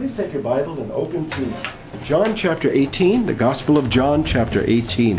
Please take your Bible and open to John chapter 18, the Gospel of John chapter 18.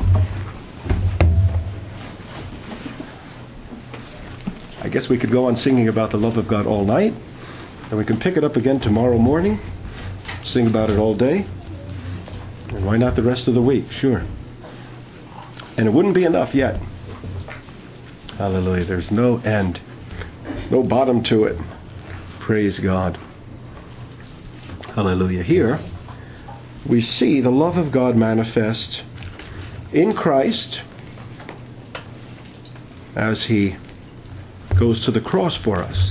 I guess we could go on singing about the love of God all night, and we can pick it up again tomorrow morning, sing about it all day, and why not the rest of the week? Sure. And it wouldn't be enough yet. Hallelujah. There's no end, no bottom to it. Praise God. Hallelujah. Here we see the love of God manifest in Christ as He goes to the cross for us.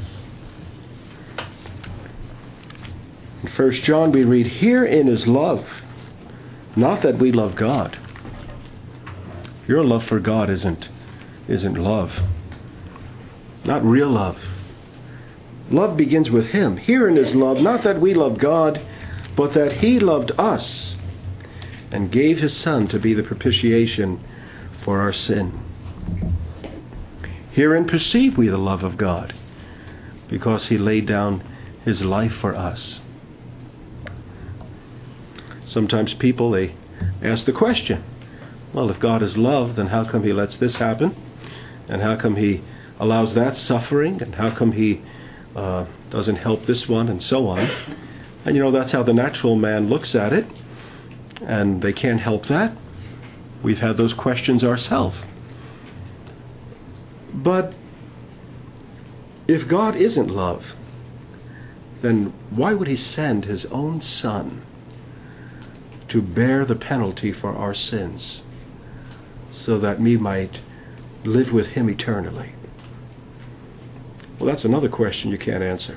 In 1 John we read, "Herein is love, not that we love God." Your love for God isn't love. Not real love. Love begins with Him. Herein is love, not that we love God, but that He loved us and gave His Son to be the propitiation for our sin. Herein perceive we the love of God, because He laid down His life for us. Sometimes people, they ask the question, well, if God is love, then how come He lets this happen? And how come He allows that suffering? And how come He doesn't help this one? And so on. And that's how the natural man looks at it. And they can't help that. We've had those questions ourselves. But if God isn't love, then why would He send His own Son to bear the penalty for our sins so that we might live with Him eternally? Well, that's another question you can't answer.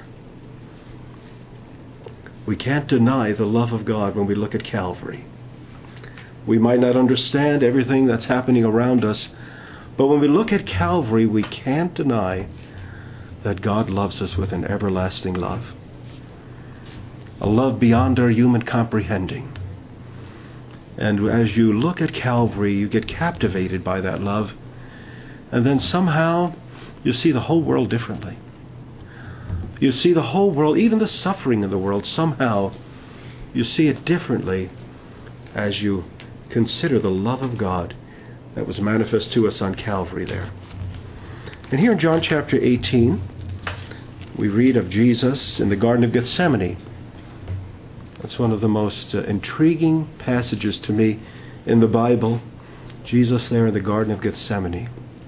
We can't deny the love of God when we look at Calvary. We might not understand everything that's happening around us, but when we look at Calvary, we can't deny that God loves us with an everlasting love. A love beyond our human comprehending. And as you look at Calvary, you get captivated by that love, and then somehow you see the whole world differently. You see the whole world, even the suffering in the world, somehow you see it differently as you consider the love of God that was manifest to us on Calvary there. And here in John chapter 18, we read of Jesus in the Garden of Gethsemane. That's one of the most intriguing passages to me in the Bible. Jesus there in the Garden of Gethsemane.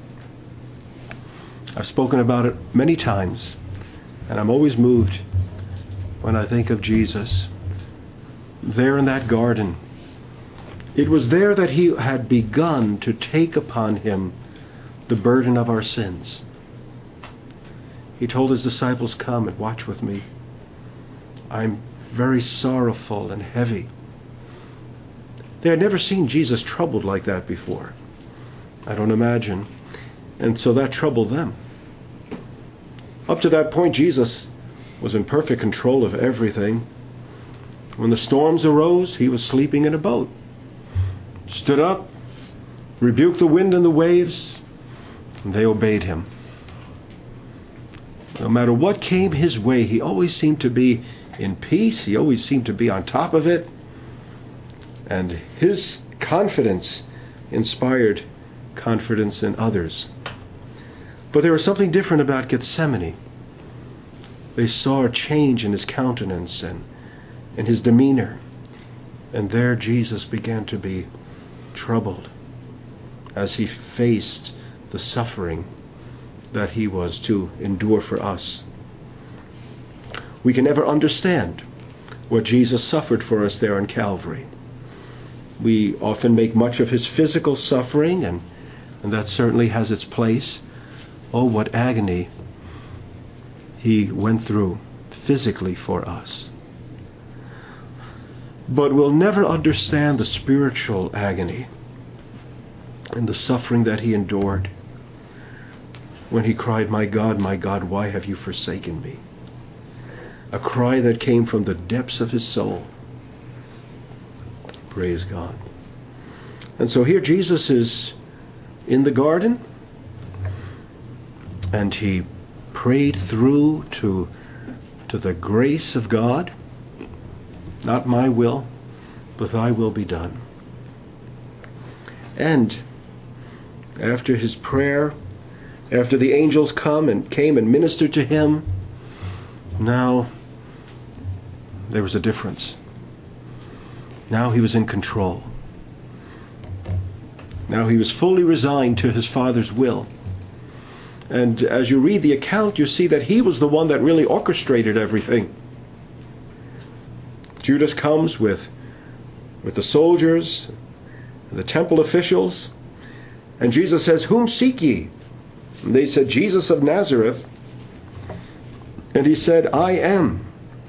I've spoken about it many times, and I'm always moved when I think of Jesus there in that garden. It was there that He had begun to take upon Him the burden of our sins. He told His disciples, "Come and watch with me. I'm very sorrowful and heavy." They had never seen Jesus troubled like that before. I don't imagine. And so that troubled them. Up to that point, Jesus was in perfect control of everything. When the storms arose, He was sleeping in a boat. Stood up, rebuked the wind and the waves, and they obeyed Him. No matter what came His way, He always seemed to be in peace. He always seemed to be on top of it. And His confidence inspired confidence in others. But there was something different about Gethsemane. They saw a change in His countenance and in His demeanor. And there Jesus began to be troubled as He faced the suffering that He was to endure for us. We can never understand what Jesus suffered for us there on Calvary. We often make much of His physical suffering, and that certainly has its place. Oh, what agony He went through physically for us. But we'll never understand the spiritual agony and the suffering that He endured when He cried, my God, why have you forsaken me?" A cry that came from the depths of His soul. Praise God. And so here Jesus is in the garden, and He prayed through to the grace of God, Not my will, but thy will be done. And after his prayer, after the angels came and ministered to him, now there was a difference. Now he was in control. Now he was fully resigned to his Father's will. And as you read the account, you see that he was the one that really orchestrated everything. Judas comes with the soldiers, the temple officials, and Jesus says, "Whom seek ye?" And they said, "Jesus of Nazareth." And he said, "I am."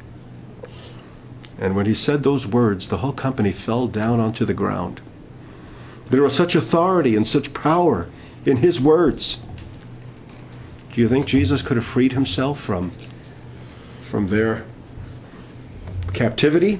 And when he said those words, the whole company fell down onto the ground. There was such authority and such power in his words. Do you think Jesus could have freed himself from their captivity?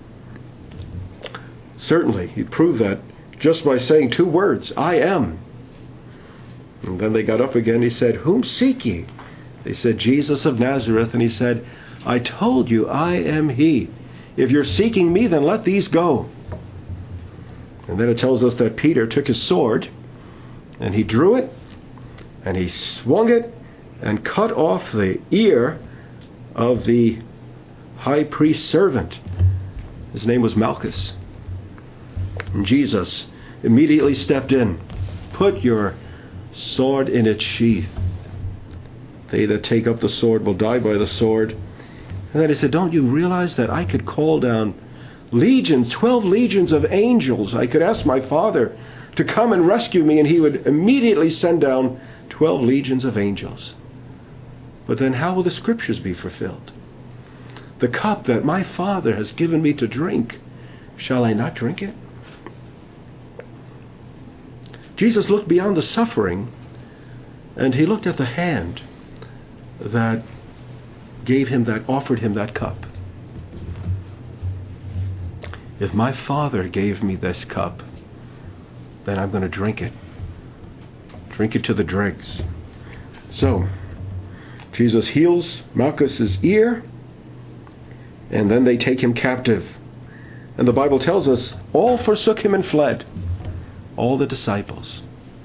Certainly, he proved that just by saying two words, "I am." And then they got up again. He said, "Whom seek ye?" They said, "Jesus of Nazareth." And he said, "I told you, I am he. If you're seeking me, then let these go." And then it tells us that Peter took his sword, and he drew it, and he swung it, and cut off the ear of the high priest's servant. His name was Malchus. And Jesus immediately stepped in. "Put your sword in its sheath. They that take up the sword will die by the sword." And then he said, "Don't you realize that I could call down legions, 12 legions of angels? I could ask my Father to come and rescue me, and he would immediately send down 12 legions of angels. But then how will the scriptures be fulfilled? The cup that my Father has given me to drink, shall I not drink it?" Jesus looked beyond the suffering, and he looked at the hand that offered him that cup. If my Father gave me this cup, then I'm going to drink it. Drink it to the dregs. So, Jesus heals Malchus's ear, and then they take him captive. And the Bible tells us, all forsook him and fled. All the disciples.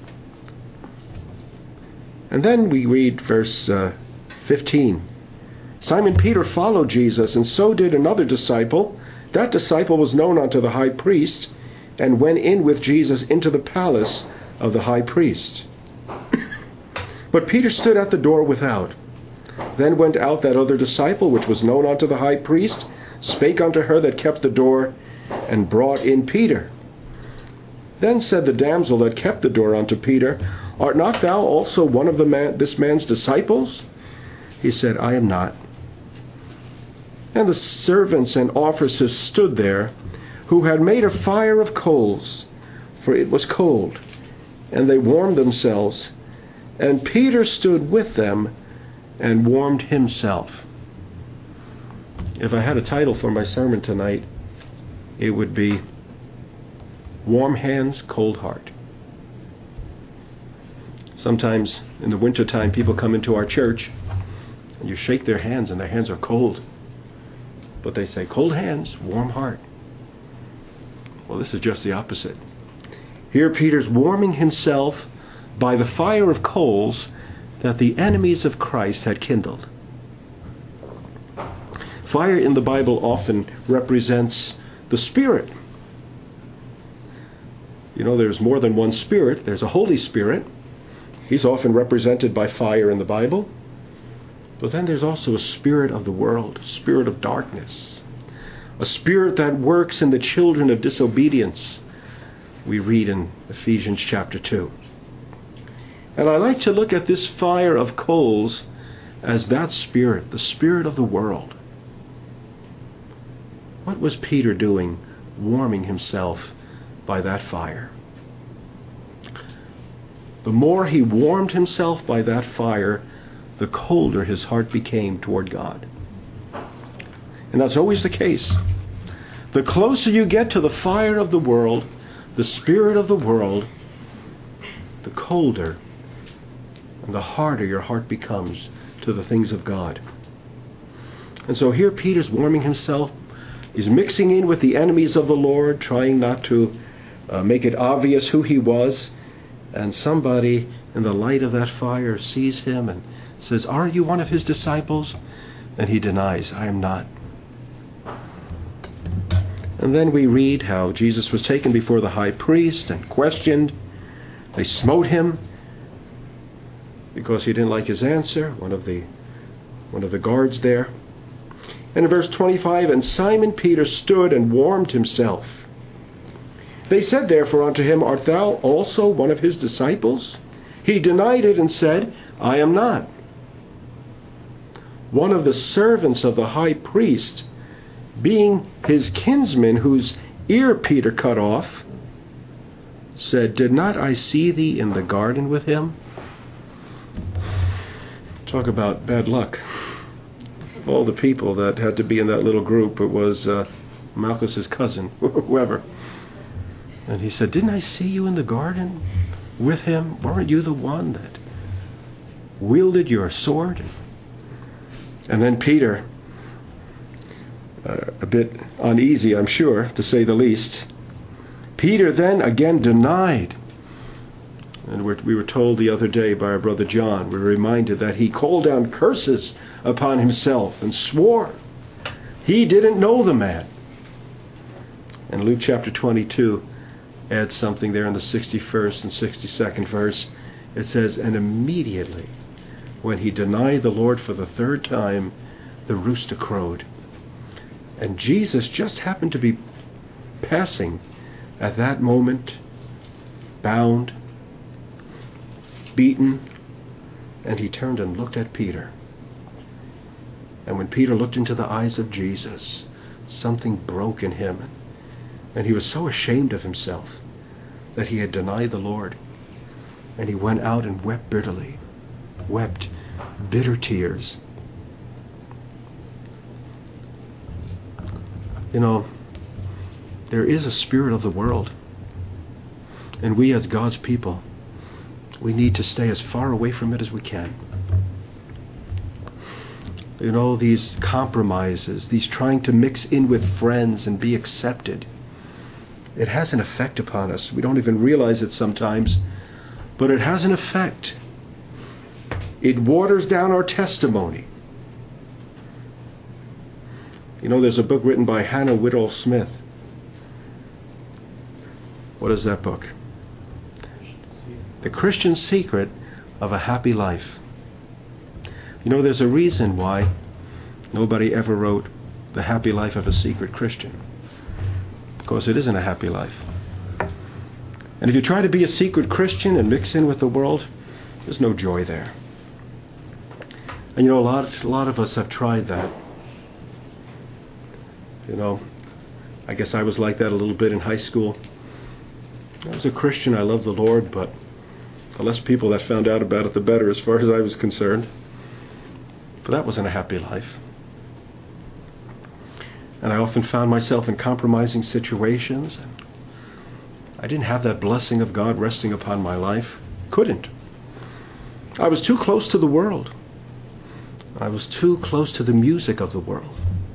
And then we read verse 15. Simon Peter followed Jesus, and so did another disciple. That disciple was known unto the high priest, and went in with Jesus into the palace of the high priest. But Peter stood at the door without. Then went out that other disciple, which was known unto the high priest, spake unto her that kept the door, and brought in Peter. Then said the damsel that kept the door unto Peter, Art not thou also one of this man's disciples? He said, I am not. And the servants and officers stood there, who had made a fire of coals, for it was cold, and they warmed themselves. And Peter stood with them and warmed himself. If I had a title for my sermon tonight, it would be Warm Hands, Cold Heart. Sometimes in the wintertime, people come into our church, and you shake their hands, and their hands are cold. But they say, cold hands, warm heart. Well, this is just the opposite. Here Peter's warming himself by the fire of coals that the enemies of Christ had kindled. Fire in the Bible often represents the Spirit. You know, there's more than one Spirit. There's a Holy Spirit. He's often represented by fire in the Bible. But then there's also a spirit of the world, a spirit of darkness, a spirit that works in the children of disobedience, we read in Ephesians chapter 2. And I like to look at this fire of coals as that spirit, the spirit of the world. What was Peter doing, warming himself by that fire? The more he warmed himself by that fire, the colder his heart became toward God. And that's always the case. The closer you get to the fire of the world, the spirit of the world, the colder and the harder your heart becomes to the things of God. And so here Peter's warming himself He's mixing in with the enemies of the Lord, trying not to make it obvious who he was. And somebody in the light of that fire sees him and says, "Are you one of his disciples?" And he denies, "I am not." And then we read how Jesus was taken before the high priest and questioned. They smote him because he didn't like his answer, one of the guards there. And in verse 25, "And Simon Peter stood and warmed himself. They said therefore unto him, Art thou also one of his disciples? He denied it and said, I am not." One of the servants of the high priest, being his kinsman, whose ear Peter cut off, said, "Did not I see thee in the garden with him?" Talk about bad luck. All the people that had to be in that little group, it was Malchus's cousin, whoever. And he said, "Didn't I see you in the garden with him? Weren't you the one that wielded your sword?" And then Peter, a bit uneasy, I'm sure, to say the least. Peter then again denied. And we were told the other day by our brother John, we were reminded that he called down curses upon himself and swore he didn't know the man. And Luke chapter 22 adds something there in the 61st and 62nd verse. It says, "And immediately when he denied the Lord for the third time, the rooster crowed." And Jesus just happened to be passing at that moment, bound, beaten, and he turned and looked at Peter. And when Peter looked into the eyes of Jesus, something broke in him, and he was so ashamed of himself that he had denied the Lord. And he went out and wept bitterly, wept bitter tears. You know, there is a spirit of the world, and we as God's people, we need to stay as far away from it as we can. You know, these compromises, these trying to mix in with friends and be accepted, it has an effect upon us. We don't even realize it sometimes, but it has an effect. It waters down our testimony. You know, there's a book written by Hannah Whitall Smith. What is that book? The Christian Secret of a Happy Life. You know, there's a reason why nobody ever wrote The Happy Life of a Secret Christian. Because it isn't a happy life. And if you try to be a secret Christian and mix in with the world, there's no joy there. And you know, a lot of us have tried that. You know, I guess I was like that a little bit in high school. I was a Christian, I loved the Lord, but the less people that found out about it, the better as far as I was concerned. But that wasn't a happy life. And I often found myself in compromising situations. And I didn't have that blessing of God resting upon my life. Couldn't. I was too close to the world. I was too close to the music of the world.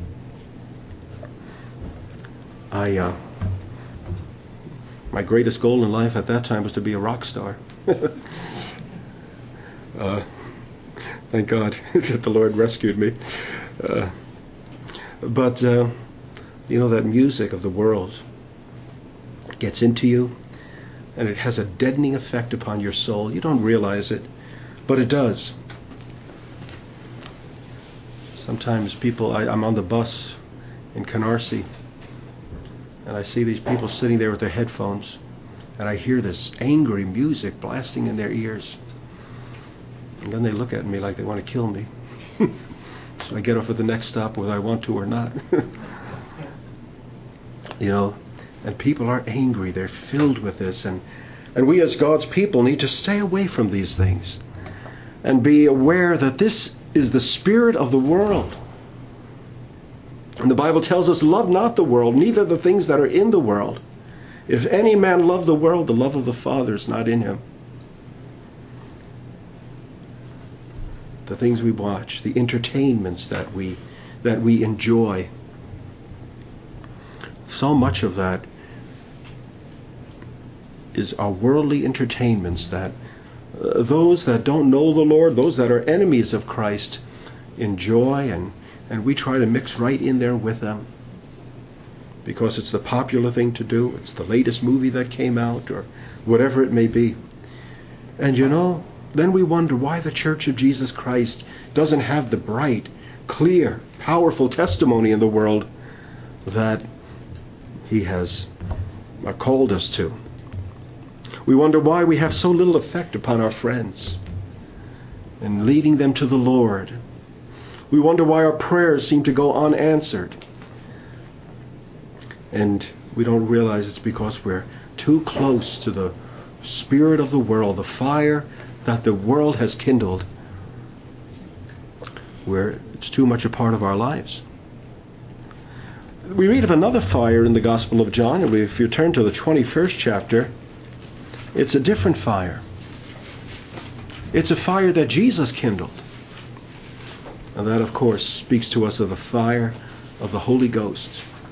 My greatest goal in life at that time was to be a rock star. Thank God that the Lord rescued me. But you know, that music of the world gets into you, and it has a deadening effect upon your soul. You don't realize it, but it does. Sometimes I'm on the bus in Canarsie, and I see these people sitting there with their headphones, and I hear this angry music blasting in their ears. And then they look at me like they want to kill me. So I get off at the next stop whether I want to or not. You know, and people are angry. They're filled with this. And we as God's people need to stay away from these things and be aware that this is the spirit of the world. And the Bible tells us, love not the world, neither the things that are in the world. If any man love the world, the love of the Father is not in him. The things we watch, the entertainments that we enjoy. so much of that is our worldly entertainments that those that don't know the Lord, those that are enemies of Christ, enjoy, and we try to mix right in there with them because it's the popular thing to do. It's the latest movie that came out or whatever it may be. And then we wonder why the Church of Jesus Christ doesn't have the bright, clear, powerful testimony in the world that He has called us to. We wonder why we have so little effect upon our friends in leading them to the Lord. We wonder why our prayers seem to go unanswered. And we don't realize it's because we're too close to the spirit of the world, the fire that the world has kindled, where it's too much a part of our lives. We read of another fire in the Gospel of John, and if you turn to the 21st chapter, it's a different fire. It's a fire that Jesus kindled. And that, of course, speaks to us of the fire of the Holy Ghost.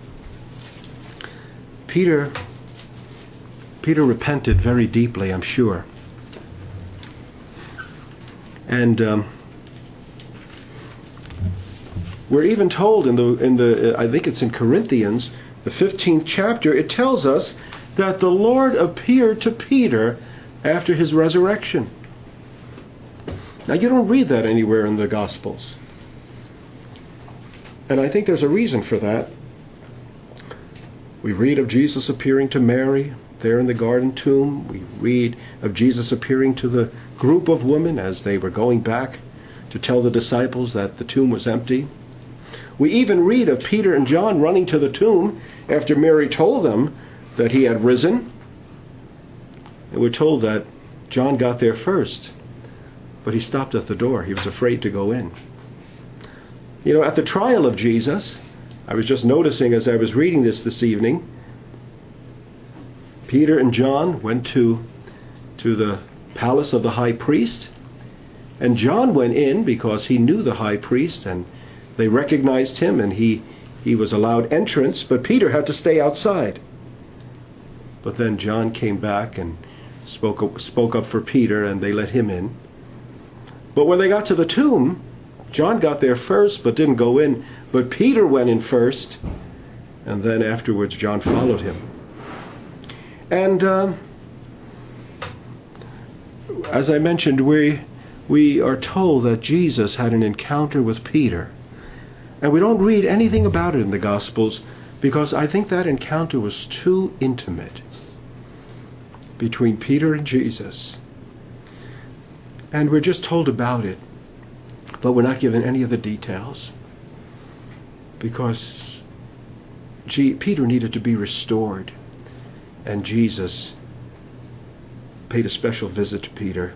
Peter repented very deeply, I'm sure. And we're even told in the I think it's in Corinthians, the 15th chapter, it tells us that the Lord appeared to Peter after his resurrection. Now, you don't read that anywhere in the Gospels. And I think there's a reason for that. We read of Jesus appearing to Mary there in the garden tomb. We read of Jesus appearing to the group of women as they were going back to tell the disciples that the tomb was empty. We even read of Peter and John running to the tomb after Mary told them that he had risen. And we're told that John got there first, but he stopped at the door. He was afraid to go in. At the trial of Jesus, I was just noticing as I was reading this evening, Peter and John went to the palace of the high priest, and John went in because he knew the high priest, and they recognized him, and he was allowed entrance, but Peter had to stay outside. But then John came back and spoke up for Peter, and they let him in. But when they got to the tomb, John got there first but didn't go in. But Peter went in first, and then afterwards John followed him. And as I mentioned, we are told that Jesus had an encounter with Peter. And we don't read anything about it in the Gospels because I think that encounter was too intimate between Peter and Jesus. And we're just told about it, but we're not given any of the details because Peter needed to be restored, and Jesus paid a special visit to Peter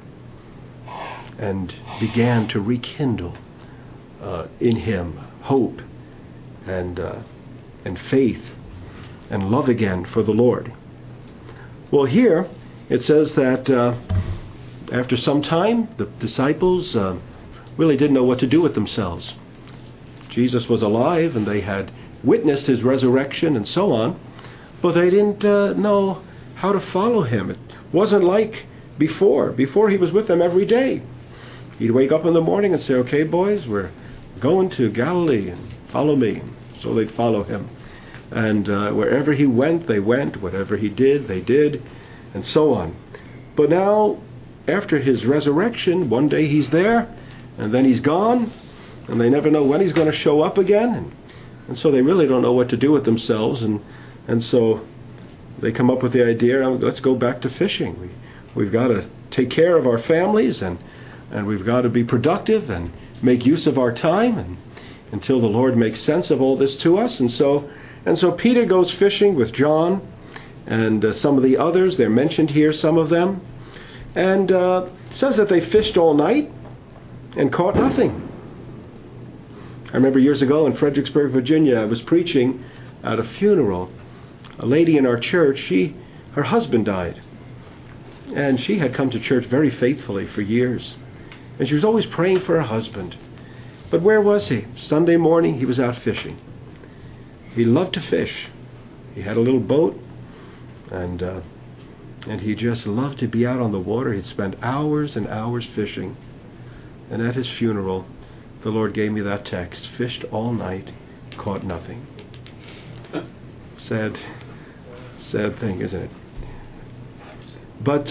and began to rekindle in him hope and faith and love again for the Lord. Well, here it says that after some time, the disciples really didn't know what to do with themselves. Jesus was alive, and they had witnessed his resurrection and so on, but they didn't know how to follow him. It wasn't like before. Before, he was with them every day. He'd wake up in the morning and say, "Okay, boys, we're going to Galilee, and follow me." So they'd follow him. And wherever he went, they went. Whatever he did, they did, and so on. But now, after his resurrection, one day he's there, and then he's gone, and they never know when he's going to show up again. And so they really don't know what to do with themselves, and so they come up with the idea, let's go back to fishing. We've got to take care of our families, and we've got to be productive and make use of our time and until the Lord makes sense of all this to us. And so Peter goes fishing with John and some of the others. They're mentioned here, some of them. And it says that they fished all night and caught nothing. I remember years ago in Fredericksburg, Virginia, I was preaching at a funeral. A lady in our church, her husband died. And she had come to church very faithfully for years. And she was always praying for her husband. But where was he? Sunday morning, he was out fishing. He loved to fish. He had a little boat, and he just loved to be out on the water. He'd spend hours and hours fishing. And at his funeral, the Lord gave me that text. Fished all night, caught nothing. Sad thing, isn't it? But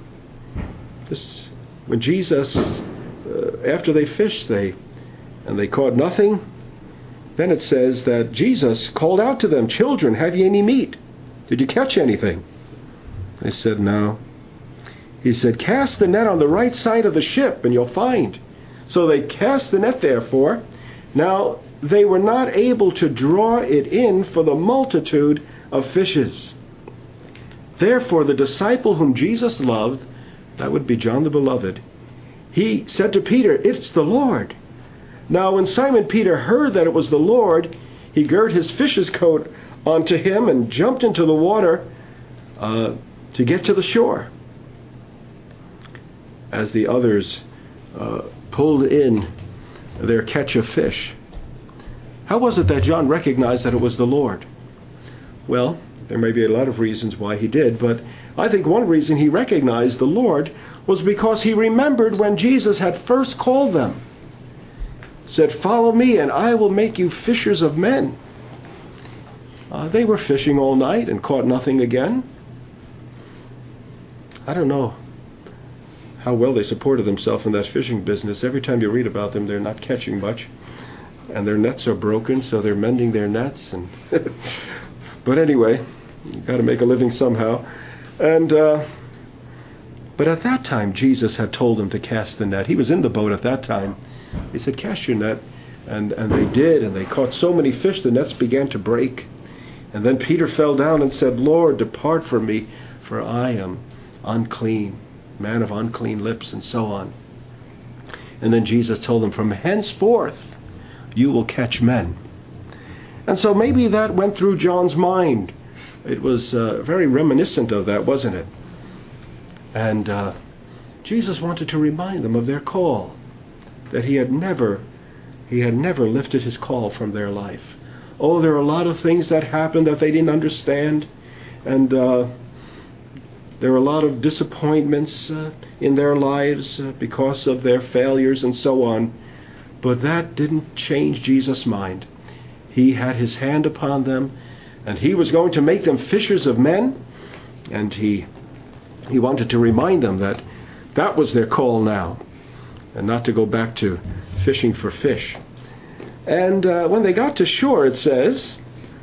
when Jesus, after they fished, they caught nothing. Then it says that Jesus called out to them, "Children, have ye any meat? Did you catch anything?" They said, "No." He said, "Cast the net on the right side of the ship, and you'll find." So they cast the net, therefore. Now, they were not able to draw it in for the multitude of fishes. Therefore, the disciple whom Jesus loved, that would be John the Beloved, he said to Peter, "It's the Lord." Now, when Simon Peter heard that it was the Lord, he girded his fish's coat onto him and jumped into the water to get to the shore. As the others pulled in their catch of fish. How was it that John recognized that it was the Lord? Well, there may be a lot of reasons why he did, but I think one reason he recognized the Lord was because he remembered when Jesus had first called them. Said, "Follow me and I will make you fishers of men." They were fishing all night and caught nothing again. I don't know how well they supported themselves in that fishing business. Every time you read about them, they're not catching much. And their nets are broken, so they're mending their nets. And but anyway, you've got to make a living somehow. And but at that time, Jesus had told them to cast the net. He was in the boat at that time. He said, "Cast your net." And they did, and they caught so many fish, the nets began to break. And then Peter fell down and said, "Lord, depart from me, for I am unclean, man of unclean lips," and so on. And then Jesus told them, "From henceforth you will catch men." And so maybe that went through John's mind. It was very reminiscent of that, wasn't it? And Jesus wanted to remind them of their call, that he had never lifted his call from their life. Oh, there are a lot of things that happened that they didn't understand, and there were a lot of disappointments in their lives because of their failures and so on. But that didn't change Jesus' mind. He had his hand upon them, and he was going to make them fishers of men, and he wanted to remind them that that was their call now, and not to go back to fishing for fish. And when they got to shore, it says,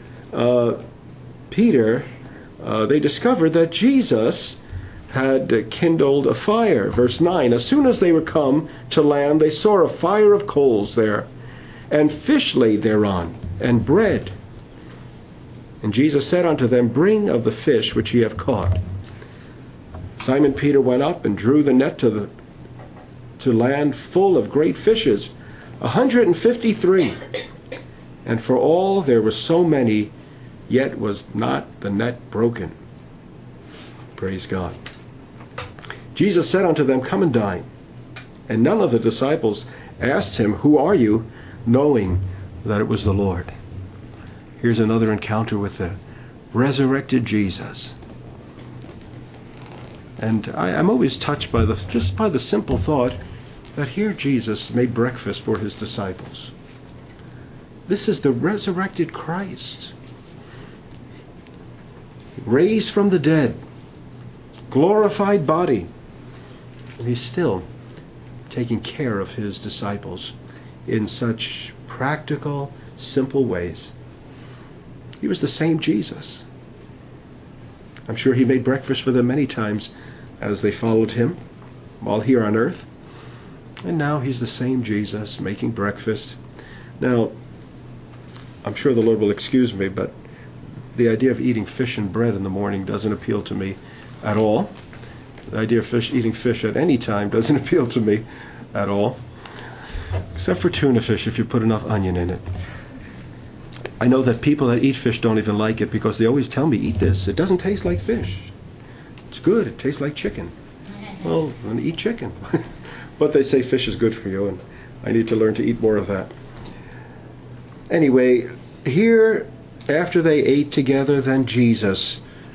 they discovered that Jesus had kindled a fire. Verse 9, "As soon as they were come to land, they saw a fire of coals there, and fish laid thereon, and bread. And Jesus said unto them, Bring of the fish which ye have caught. Simon Peter went up and drew the net to land full of great fishes, 153. And for all there were so many, yet was not the net broken." Praise God. Jesus said unto them, "Come and dine." And none of the disciples asked him, "Who are you?" knowing that it was the Lord. Here's another encounter with the resurrected Jesus. And I'm always touched by the simple thought that here Jesus made breakfast for his disciples. This is the resurrected Christ, raised from the dead, glorified body, and he's still taking care of his disciples in such practical, simple ways. He was the same Jesus. I'm sure he made breakfast for them many times as they followed him while here on earth. And now he's the same Jesus making breakfast. Now, I'm sure the Lord will excuse me, but the idea of eating fish and bread in the morning doesn't appeal to me at all. The idea of eating fish at any time doesn't appeal to me at all. Except for tuna fish, if you put enough onion in it. I know that people that eat fish don't even like it because they always tell me, eat this. It doesn't taste like fish. It's good. It tastes like chicken. Well, I'm going to eat chicken. But they say fish is good for you, and I need to learn to eat more of that. Anyway, here After they ate together, then Jesus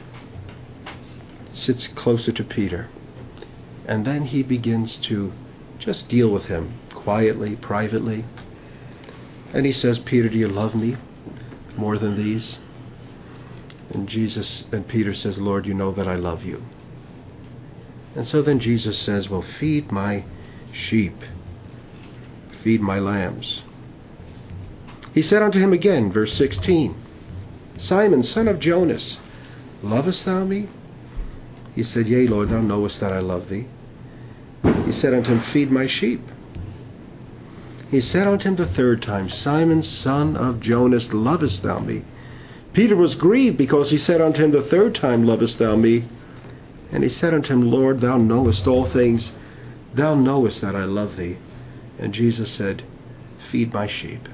sits closer to Peter. And then he begins to just deal with him quietly, privately. And he says, Peter, do you love me more than these? And Peter says, Lord, you know that I love you. And so then Jesus says, well, feed my sheep, feed my lambs. He said unto him again, verse 16, Simon, son of Jonas, lovest thou me? He said, Yea, Lord, thou knowest that I love thee. He said unto him, feed my sheep. He said unto him the third time, Simon, son of Jonas, lovest thou me? Peter was grieved because he said unto him the third time, lovest thou me? And he said unto him, Lord, thou knowest all things. Thou knowest that I love thee. And Jesus said, feed my sheep.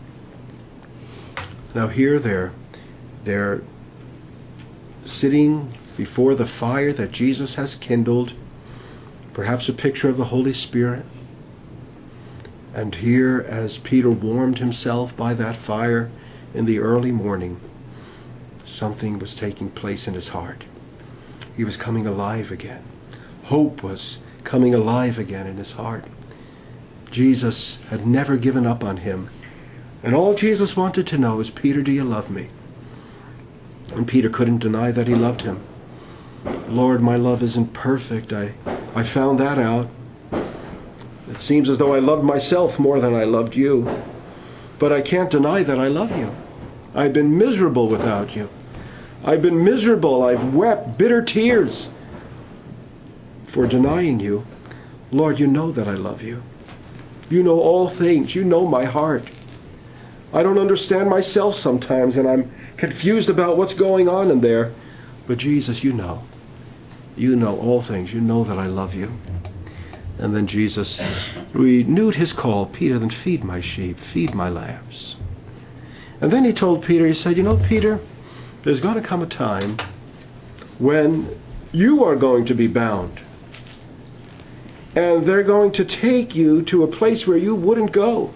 Now here they're sitting before the fire that Jesus has kindled, perhaps a picture of the Holy Spirit. And here, as Peter warmed himself by that fire in the early morning, something was taking place in his heart. He was coming alive again. Hope was coming alive again in his heart. Jesus had never given up on him. And all Jesus wanted to know is, Peter, do you love me? And Peter couldn't deny that he loved him. Lord, my love isn't perfect. I found that out. It seems as though I loved myself more than I loved you. But I can't deny that I love you. I've been miserable without you. I've been miserable. I've wept bitter tears for denying you. Lord, you know that I love you. You know all things. You know my heart. I don't understand myself sometimes, and I'm confused about what's going on in there. But Jesus, you know. You know all things. You know that I love you. And then Jesus renewed his call, Peter, then feed my sheep, feed my lambs. And then he told Peter, he said, you know, Peter, there's going to come a time when you are going to be bound. And they're going to take you to a place where you wouldn't go.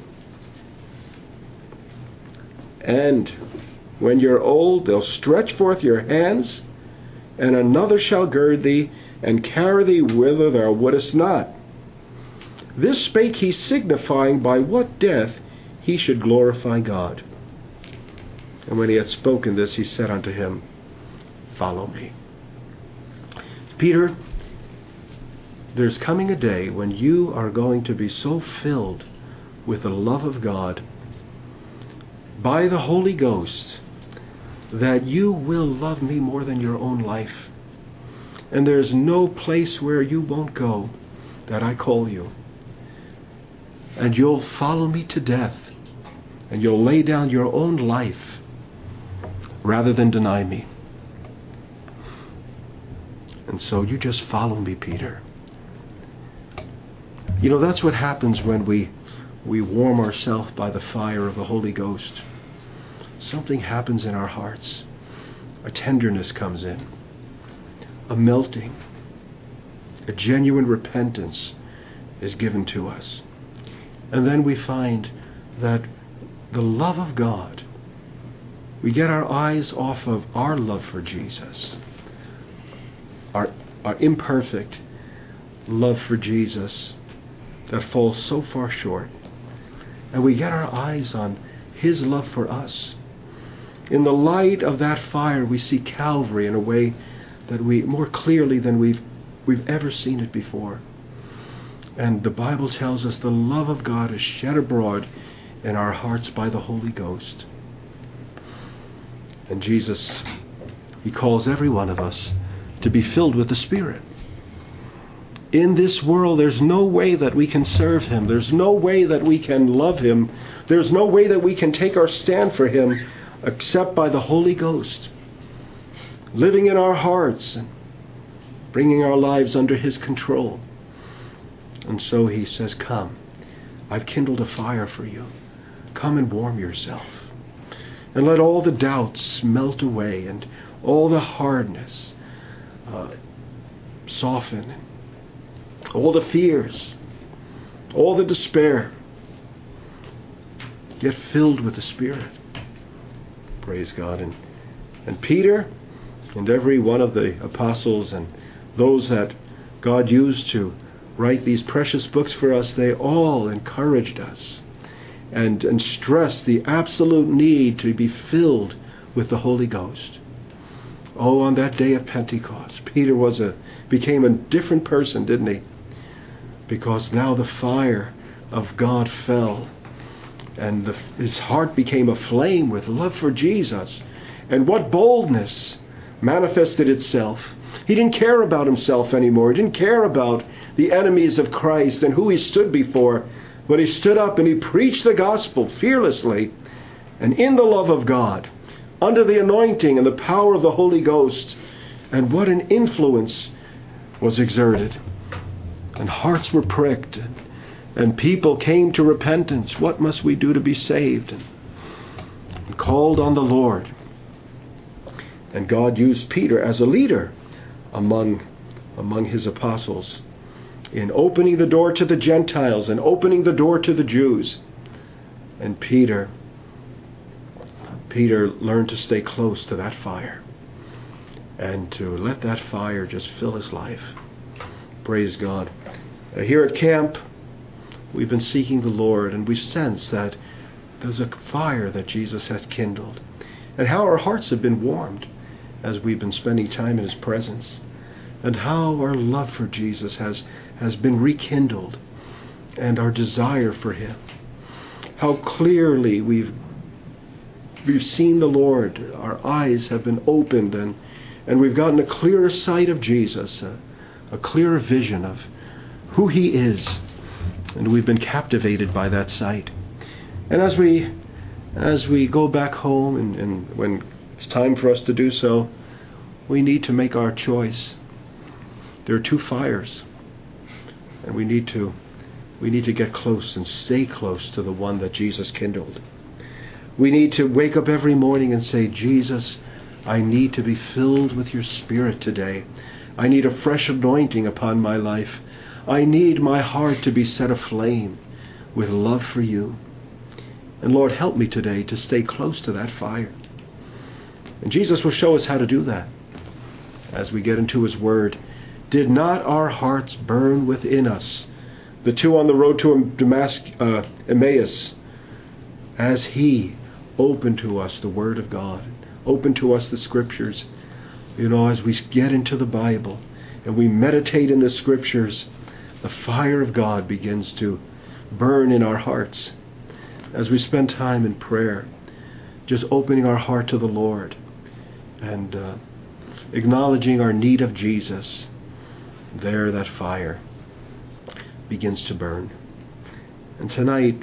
And when you're old, they'll stretch forth your hands, and another shall gird thee, and carry thee whither thou wouldest not. This spake he, signifying by what death he should glorify God. And when he had spoken this, he said unto him, follow me. Peter, there's coming a day when you are going to be so filled with the love of God by the Holy Ghost that you will love me more than your own life. And there's no place where you won't go that I call you. And you'll follow me to death. And you'll lay down your own life rather than deny me. And so you just follow me, Peter. You know, that's what happens when we warm ourselves by the fire of the Holy Ghost. Something happens in our hearts. A tenderness comes in. A melting. A genuine repentance is given to us. And then we find that the love of God, we get our eyes off of our love for Jesus, our imperfect love for Jesus that falls so far short, and we get our eyes on his love for us. In the light of that fire, we see Calvary in a way that we more clearly than we've ever seen it before. And the Bible tells us the love of God is shed abroad in our hearts by the Holy Ghost. And Jesus, he calls every one of us to be filled with the Spirit. In this world, there's no way that we can serve him. There's no way that we can love him. There's no way that we can take our stand for him except by the Holy Ghost, living in our hearts and bringing our lives under his control. And so he says, come, I've kindled a fire for you. Come and warm yourself. And let all the doubts melt away and all the hardness soften. All the fears, all the despair. Get filled with the Spirit. Praise God. And Peter and every one of the apostles and those that God used to write these precious books for us, they all encouraged us and stressed the absolute need to be filled with the Holy Ghost. Oh, on that day of Pentecost, Peter became a different person, didn't he? Because now the fire of God fell, and his heart became aflame with love for Jesus. And what boldness manifested itself. He didn't care about himself anymore. He didn't care about the enemies of Christ and who he stood before. But he stood up and he preached the gospel fearlessly and in the love of God, under the anointing and the power of the Holy Ghost. And what an influence was exerted. And hearts were pricked, and people came to repentance. What must we do to be saved? And called on the Lord. And God used Peter as a leader among his apostles in opening the door to the Gentiles and opening the door to the Jews. And Peter learned to stay close to that fire and to let that fire just fill his life. Praise God. Here at camp, we've been seeking the Lord, and we sense that there's a fire that Jesus has kindled, and how our hearts have been warmed as we've been spending time in his presence, and how our love for Jesus has been rekindled, and our desire for him. How clearly we've seen the Lord. Our eyes have been opened, and we've gotten a clearer sight of Jesus, a clearer vision of who he is, and we've been captivated by that sight. And as we go back home, and when it's time for us to do so, we need to make our choice. There are two fires, and we need to get close and stay close to the one that Jesus kindled. We need to wake up every morning and say, Jesus, I need to be filled with your Spirit today. I need a fresh anointing upon my life. I need my heart to be set aflame with love for you. And Lord, help me today to stay close to that fire. And Jesus will show us how to do that as we get into his word. Did not our hearts burn within us? The two on the road to Emmaus, as he opened to us the word of God, opened to us the scriptures. As we get into the Bible and we meditate in the scriptures, the fire of God begins to burn in our hearts. As we spend time in prayer, just opening our heart to the Lord and acknowledging our need of Jesus, there that fire begins to burn. And tonight,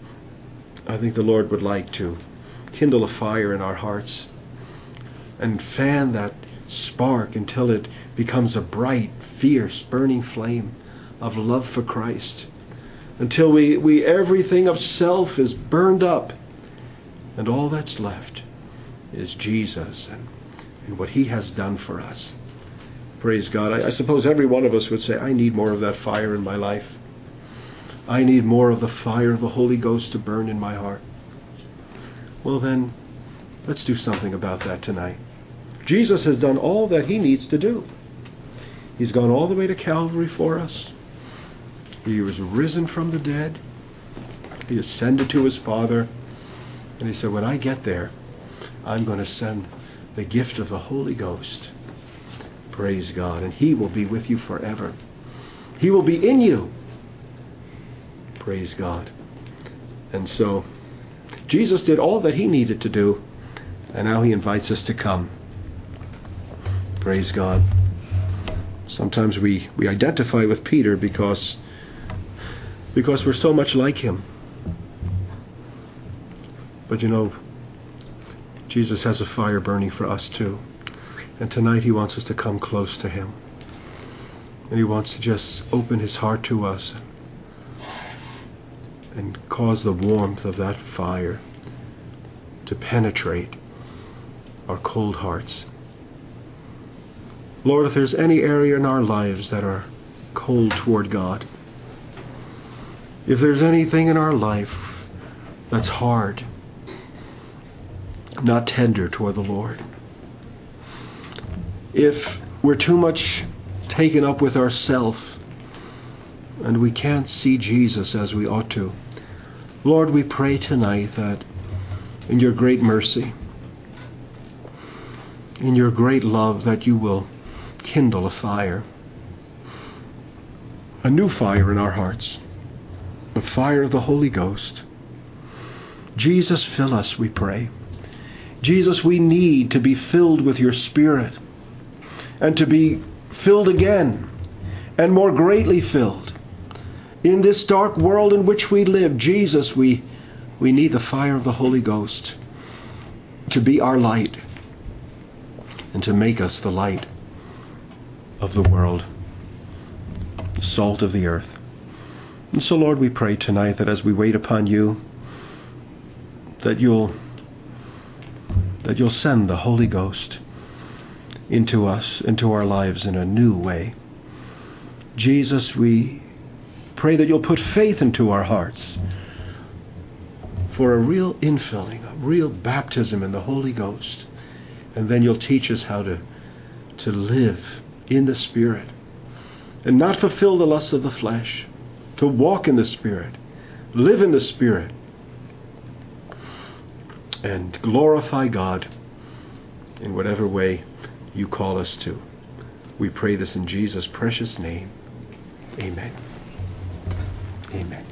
I think the Lord would like to kindle a fire in our hearts and fan that spark until it becomes a bright, fierce, burning flame of love for Christ, until we everything of self is burned up, and all that's left is Jesus and what he has done for us. Praise God. I suppose every one of us would say, I need more of that fire in my life. I need more of the fire of the Holy Ghost to burn in my heart. Well then, let's do something about that tonight. Jesus has done all that he needs to do. He's gone all the way to Calvary for us. He was risen from the dead. He ascended to his Father. And he said, when I get there, I'm going to send the gift of the Holy Ghost. Praise God. And he will be with you forever. He will be in you. Praise God. And so, Jesus did all that he needed to do. And now he invites us to come. Praise God. Sometimes we identify with Peter because we're so much like him. But Jesus has a fire burning for us too. And tonight he wants us to come close to him. And he wants to just open his heart to us and cause the warmth of that fire to penetrate our cold hearts. Lord, if there's any area in our lives that are cold toward God, if there's anything in our life that's hard, not tender toward the Lord. If we're too much taken up with ourself and we can't see Jesus as we ought to, Lord, we pray tonight that in your great mercy, in your great love, that you will kindle a fire, a new fire in our hearts, the fire of the Holy Ghost. Jesus, fill us, we pray. Jesus, we need to be filled with your Spirit and to be filled again and more greatly filled. In this dark world in which we live, Jesus, we need the fire of the Holy Ghost to be our light and to make us the light of the world, the salt of the earth. And so, Lord, we pray tonight that as we wait upon you, that you'll send the Holy Ghost into us, into our lives in a new way. Jesus, we pray that you'll put faith into our hearts for a real infilling, a real baptism in the Holy Ghost. And then you'll teach us how to live in the Spirit and not fulfill the lusts of the flesh, to walk in the Spirit, live in the Spirit, and glorify God in whatever way you call us to. We pray this in Jesus' precious name. Amen. Amen.